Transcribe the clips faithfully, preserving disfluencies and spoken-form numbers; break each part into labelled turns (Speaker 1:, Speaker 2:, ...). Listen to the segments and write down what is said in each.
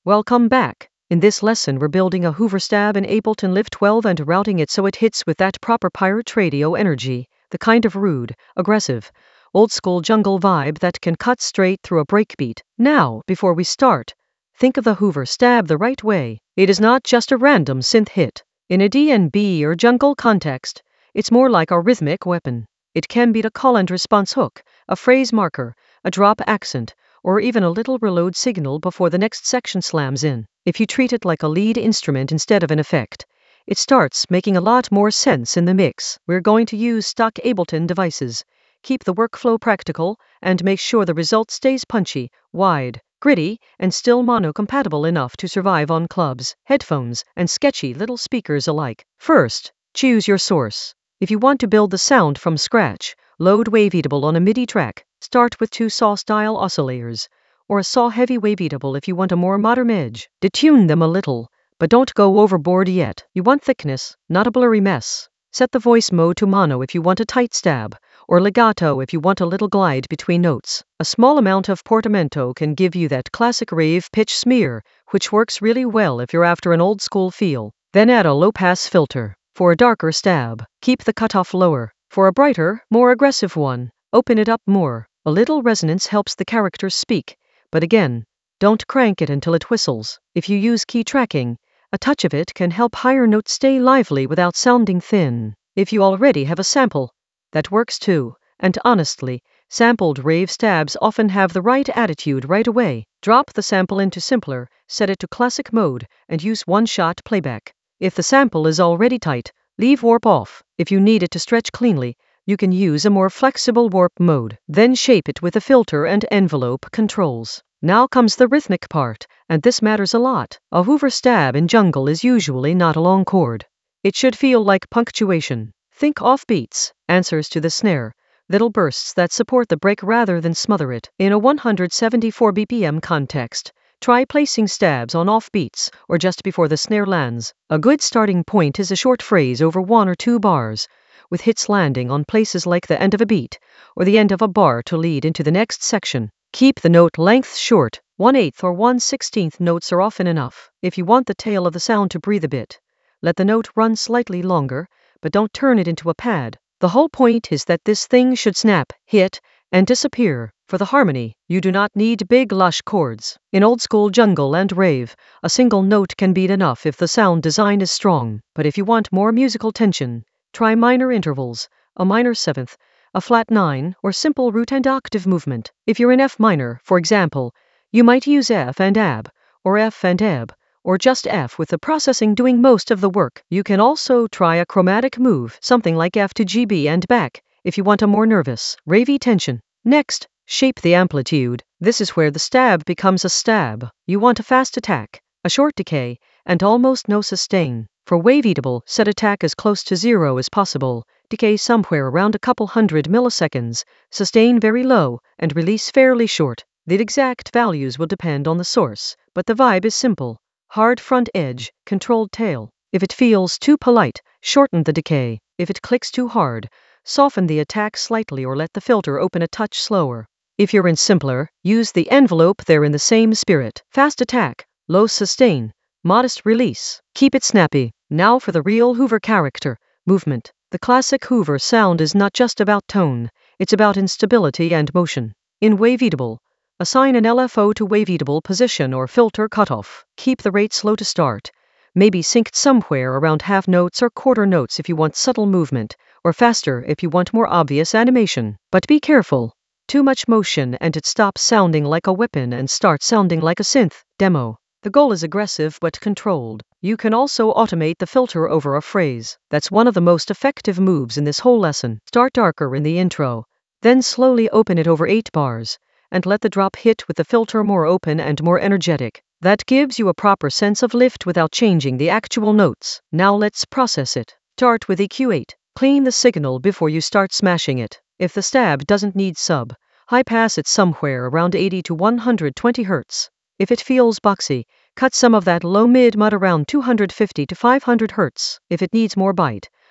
Speaker 1: Welcome back. In this lesson, we're building a Hoover stab in Ableton Live twelve and routing it so it hits with that proper pirate radio energy, the kind of rude, aggressive, old-school jungle vibe that can cut straight through a breakbeat. Now, before we start, think of the Hoover stab the right way. It is not just a random synth hit. In a D and B or jungle context, it's more like a rhythmic weapon. It can be a call and response hook, a phrase marker, a drop accent, or even a little reload signal before the next section slams in. If you treat it like a lead instrument instead of an effect, it starts making a lot more sense in the mix. We're going to use stock Ableton devices. Keep the workflow practical, and make sure the result stays punchy, wide, gritty, and still mono-compatible enough to survive on clubs, headphones, and sketchy little speakers alike. First, choose your source. If you want to build the sound from scratch, load Waveatable on a MIDI track. Start with two saw-style oscillators, or a saw-heavy Waveatable if you want a more modern edge. Detune them a little, but don't go overboard yet. You want thickness, not a blurry mess. Set the voice mode to mono if you want a tight stab, or legato if you want a little glide between notes. A small amount of portamento can give you that classic rave pitch smear, which works really well if you're after an old-school feel. Then add a low-pass filter. For a darker stab, keep the cutoff lower. For a brighter, more aggressive one, open it up more. A little resonance helps the characters speak, but again, don't crank it until it whistles. If you use key tracking, a touch of it can help higher notes stay lively without sounding thin. If you already have a sample, that works too, and honestly, sampled rave stabs often have the right attitude right away. Drop the sample into Simpler, set it to classic mode, and use one-shot playback. If the sample is already tight, leave warp off. If you need it to stretch cleanly, you can use a more flexible warp mode. Then shape it with a filter and envelope controls. Now comes the rhythmic part, and this matters a lot. A Hoover stab in jungle is usually not a long chord. It should feel like punctuation. Think offbeats, answers to the snare, little bursts that support the break rather than smother it. In a one hundred seventy-four B P M context, try placing stabs on offbeats or just before the snare lands. A good starting point is a short phrase over one or two bars, with hits landing on places like the end of a beat or the end of a bar to lead into the next section. Keep the note length short. one-eighth or one-sixteenth notes are often enough. If you want the tail of the sound to breathe a bit, let the note run slightly longer, but don't turn it into a pad. The whole point is that this thing should snap, hit, and disappear. For the harmony, you do not need big lush chords. In old-school jungle and rave, a single note can be enough if the sound design is strong. But if you want more musical tension, try minor intervals, a minor seventh, a flat nine, or simple root and octave movement. If you're in F minor, for example, you might use F and A B, or F and E B, or just F with the processing doing most of the work. You can also try a chromatic move, something like F to G B and back, if you want a more nervous, ravey tension. Next, shape the amplitude. This is where the stab becomes a stab. You want a fast attack, a short decay, and almost no sustain. For Waveatable, set attack as close to zero as possible, decay somewhere around a couple hundred milliseconds, sustain very low, and release fairly short. The exact values will depend on the source, but the vibe is simple. Hard front edge, controlled tail. If it feels too polite, shorten the decay. If it clicks too hard, soften the attack slightly or let the filter open a touch slower. If you're in Simpler, use the envelope there in the same spirit. Fast attack, low sustain, modest release. Keep it snappy. Now for the real Hoover character, movement. The classic Hoover sound is not just about tone, it's about instability and motion. In Waveatable, assign an L F O to Waveatable position or filter cutoff. Keep the rate slow to start, maybe synced somewhere around half notes or quarter notes if you want subtle movement, or faster if you want more obvious animation. But be careful. Too much motion and it stops sounding like a weapon and starts sounding like a synth demo. The goal is aggressive but controlled. You can also automate the filter over a phrase. That's one of the most effective moves in this whole lesson. Start darker in the intro, then slowly open it over eight bars, and let the drop hit with the filter more open and more energetic. That gives you a proper sense of lift without changing the actual notes. Now let's process it. Start with E Q eight. Clean the signal before you start smashing it. If the stab doesn't need sub, high pass it somewhere around eighty to one hundred twenty hertz. If it feels boxy, cut some of that low mid mud around two hundred fifty to five hundred hertz. If it needs more bite,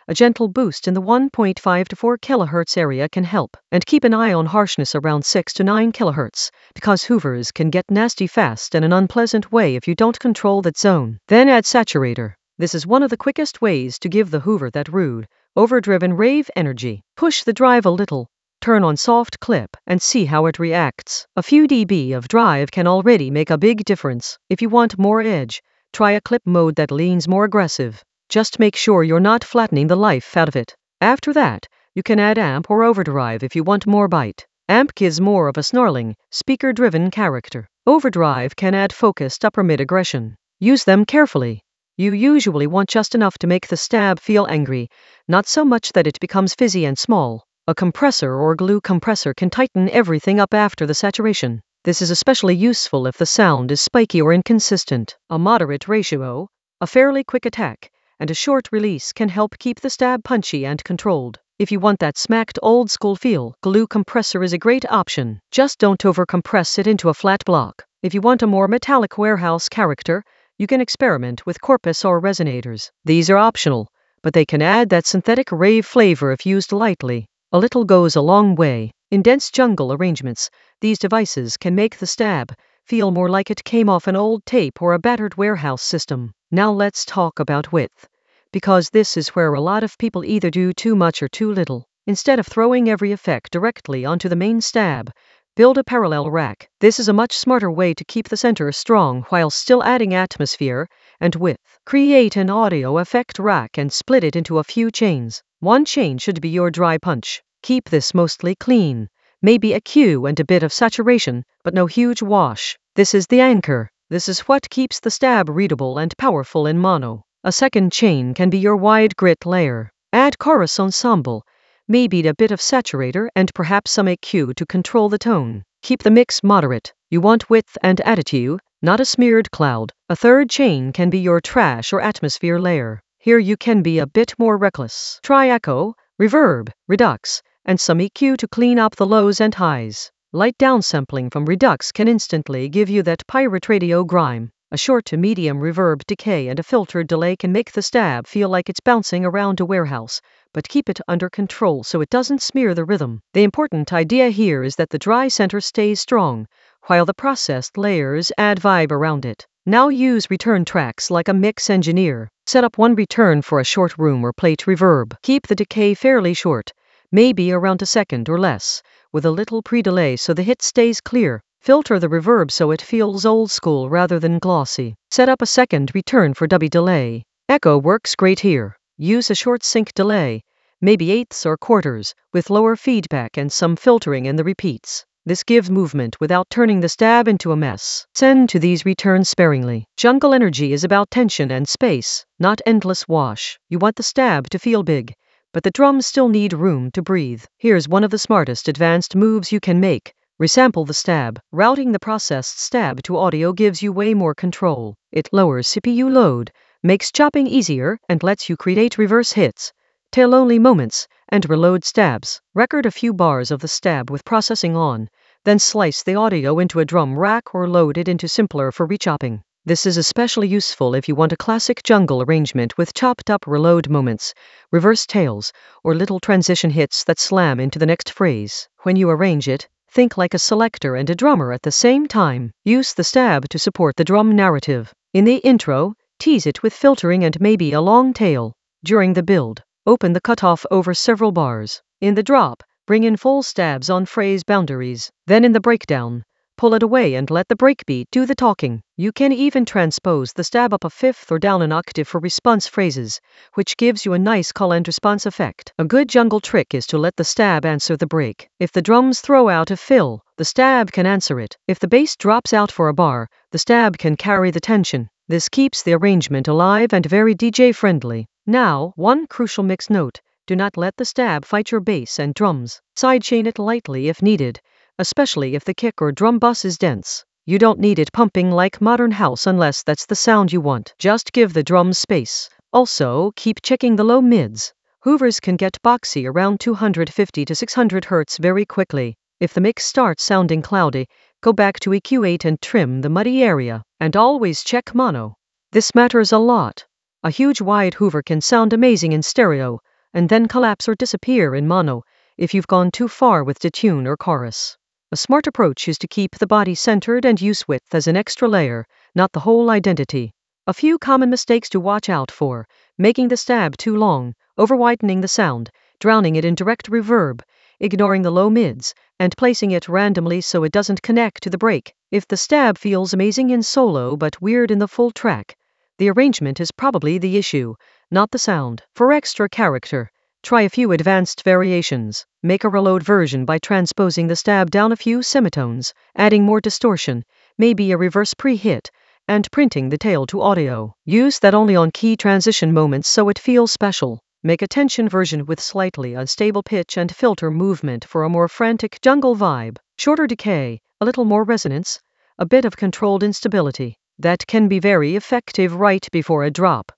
Speaker 1: A gentle boost in the one point five to four kilohertz area can help. And keep an eye on harshness around six to nine kilohertz, because Hoovers can get nasty fast in an unpleasant way if you don't control that zone. Then add saturator. This is one of the quickest ways to give the Hoover that rude, overdriven rave energy. Push the drive a little, turn on soft clip, and see how it reacts. A few dB of drive can already make a big difference. If you want more edge, try a clip mode that leans more aggressive. Just make sure you're not flattening the life out of it. After that, you can add amp or overdrive if you want more bite. Amp gives more of a snarling, speaker-driven character. Overdrive can add focused upper-mid aggression. Use them carefully. You usually want just enough to make the stab feel angry, not so much that it becomes fizzy and small. A compressor or glue compressor can tighten everything up after the saturation. This is especially useful if the sound is spiky or inconsistent. A moderate ratio, a fairly quick attack, and a short release can help keep the stab punchy and controlled. If you want that smacked old-school feel, glue compressor is a great option. Just don't over-compress it into a flat block. If you want a more metallic warehouse character, you can experiment with Corpus or resonators. These are optional, but they can add that synthetic rave flavor if used lightly. A little goes a long way. In dense jungle arrangements, these devices can make the stab feel more like it came off an old tape or a battered warehouse system. Now let's talk about width, because this is where a lot of people either do too much or too little. Instead of throwing every effect directly onto the main stab, build a parallel rack. This is a much smarter way to keep the center strong while still adding atmosphere and width. Create an audio effect rack and split it into a few chains. One chain should be your dry punch. Keep this mostly clean. Maybe a Q and a bit of saturation, but no huge wash. This is the anchor. This is what keeps the stab readable and powerful in mono. A second chain can be your wide grit layer. Add chorus ensemble, maybe a bit of saturator and perhaps some E Q to control the tone. Keep the mix moderate. You want width and attitude, not a smeared cloud. A third chain can be your trash or atmosphere layer. Here you can be a bit more reckless. Try echo, reverb, redux, and some E Q to clean up the lows and highs. Light downsampling from redux can instantly give you that pirate radio grime. A short to medium reverb decay and a filtered delay can make the stab feel like it's bouncing around a warehouse, but keep it under control so it doesn't smear the rhythm. The important idea here is that the dry center stays strong, while the processed layers add vibe around it. Now use return tracks like a mix engineer. Set up one return for a short room or plate reverb. Keep the decay fairly short, maybe around a second or less, with a little pre-delay so the hit stays clear. Filter the reverb so it feels old school rather than glossy. Set up a second return for dubby delay. Echo works great here. Use a short sync delay, maybe eighths or quarters, with lower feedback and some filtering in the repeats. This gives movement without turning the stab into a mess. Send to these returns sparingly. Jungle energy is about tension and space, not endless wash. You want the stab to feel big, but the drums still need room to breathe. Here's one of the smartest advanced moves you can make. Resample the stab. Routing the processed stab to audio gives you way more control. It lowers C P U load, makes chopping easier, and lets you create reverse hits, tail-only moments, and reload stabs. Record a few bars of the stab with processing on, then slice the audio into a drum rack or load it into simpler for rechopping. This is especially useful if you want a classic jungle arrangement with chopped-up reload moments, reverse tails, or little transition hits that slam into the next phrase. When you arrange it, think like a selector and a drummer at the same time. Use the stab to support the drum narrative. In the intro, tease it with filtering and maybe a long tail. During the build, open the cutoff over several bars. In the drop, bring in full stabs on phrase boundaries. Then in the breakdown, pull it away and let the breakbeat do the talking. You can even transpose the stab up a fifth or down an octave for response phrases, which gives you a nice call and response effect. A good jungle trick is to let the stab answer the break. If the drums throw out a fill, the stab can answer it. If the bass drops out for a bar, the stab can carry the tension. This keeps the arrangement alive and very D J friendly. Now, one crucial mix note. Do not let the stab fight your bass and drums. Sidechain it lightly if needed, especially if the kick or drum bus is dense. You don't need it pumping like modern house unless that's the sound you want. Just give the drums space. Also, keep checking the low mids. Hoovers can get boxy around two fifty to six hundred hertz very quickly. If the mix starts sounding cloudy, go back to E Q eight and trim the muddy area. And always check mono. This matters a lot. A huge wide Hoover can sound amazing in stereo, and then collapse or disappear in mono if you've gone too far with detune or chorus. A smart approach is to keep the body centered and use width as an extra layer, not the whole identity. A few common mistakes to watch out for: making the stab too long, over-whitening the sound, drowning it in direct reverb, ignoring the low mids, and placing it randomly so it doesn't connect to the break. If the stab feels amazing in solo but weird in the full track, the arrangement is probably the issue, not the sound. For extra character, try a few advanced variations. Make a reload version by transposing the stab down a few semitones, adding more distortion, maybe a reverse pre-hit, and printing the tail to audio. Use that only on key transition moments so it feels special. Make a tension version with slightly unstable pitch and filter movement for a more frantic jungle vibe. Shorter decay, a little more resonance, a bit of controlled instability. That can be very effective right before a drop.